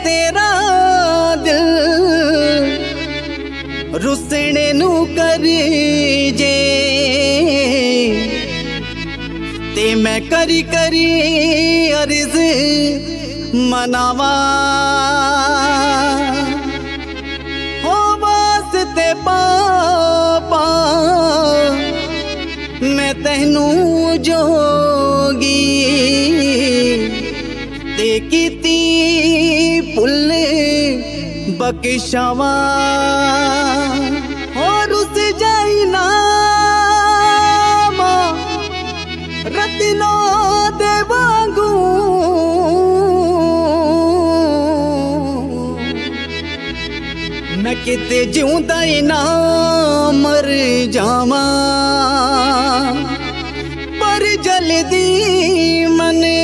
तेरा दिल रुसने नू कर जे ते मैं करी करी अर्ज मनावा हो वास्ते पापा मैं तेनू जोगी ते कीती पुल बख्शावा और उस जाई ना रत्नों दे वांगू मैं किते जिउंदा ही ना मर जावा पर जल्दी मने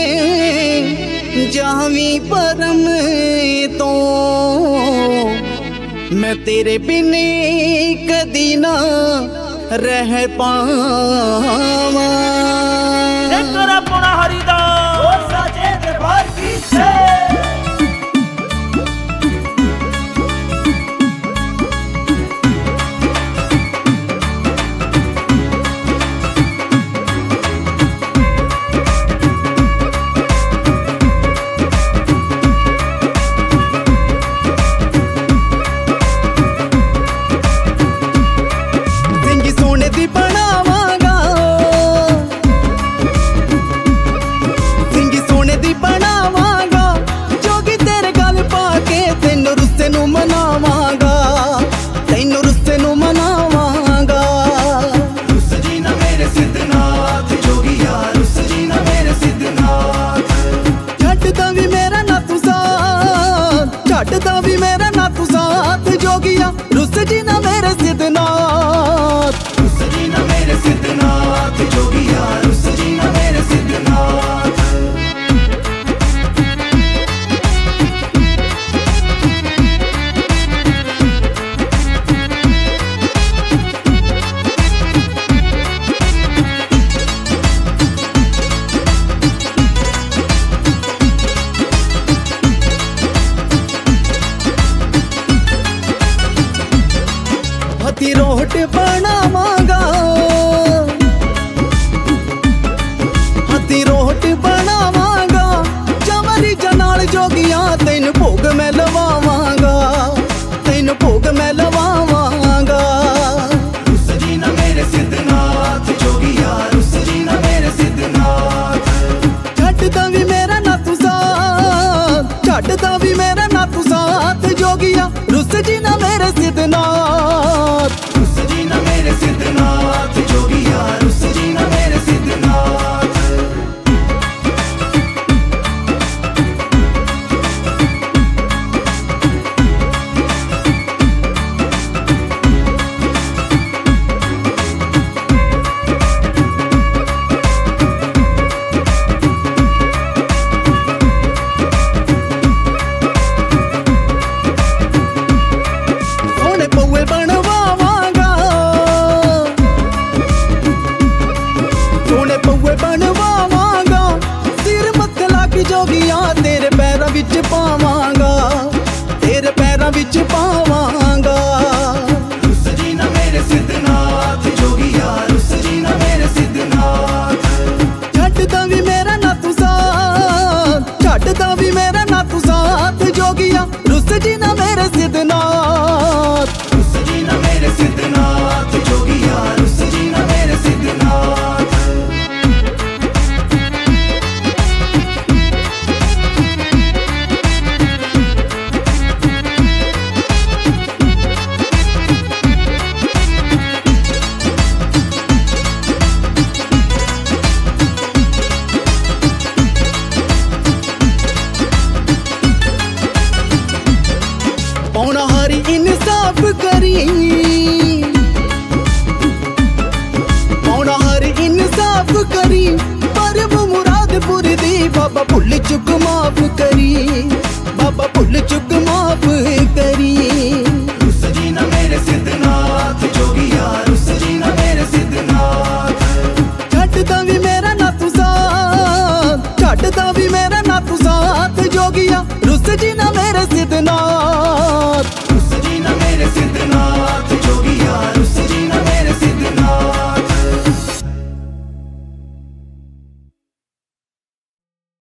जावी परम तो मैं तेरे बिन कदी ना रह पावा। हरिदास साजे दरबार की छड्डदा भी मेरा ना तू साथ जोगिया रुस जी ना मेरे सिद्धनाथ रुस जी ना मेरे सिद्धनाथ जोगिया रुस जी ना मेरे सिद्धनाथ। हथी रोट बनावांगा हथी रोट बनावांगा चवरी जनाल जोगिया तेन भोग मैं लवावांगा तेन भोग मैं लवावांगा। रुस जी ना मेरे सिद्धनाथ जोगिया रुस जी ना मेरे सिद्धनाथ। छड्डदा भी मेरा ना तू साथ छड्डदा भी मेरा ना तू साथ जोगिया रुस जी ना मेरे सिद्धनाथ रुस जी ना मेरे सिद्धनाथ जोगिया रुस जी ना मेरे सिद्धनाथ। सोने पौए बनवावांगा सोने पौए बनवावांगा सिर मत्थे लागी जोगिया तेरे पैरां विच पावांगा तेरे पैरां विच पावांगा। रुस जी ना मेरे सिद्धनाथ जोगिया रुस जी ना मेरे सिद्धनाथ। छड्डदा भी मेरा ना तू साथ छड्डदा भी मेरा ना तू साथ जोगिया रुस जी ना मेरे सिद्धनाथ रुस जी ना मेरे सिद्धनाथ जोगिया रुस जी ना मेरे सिद्धनाथ। पौना हरी इंसाफ करी पौना हरी इंसाफ करी पर वो मुराद पूरी दी बाबा भुल चुक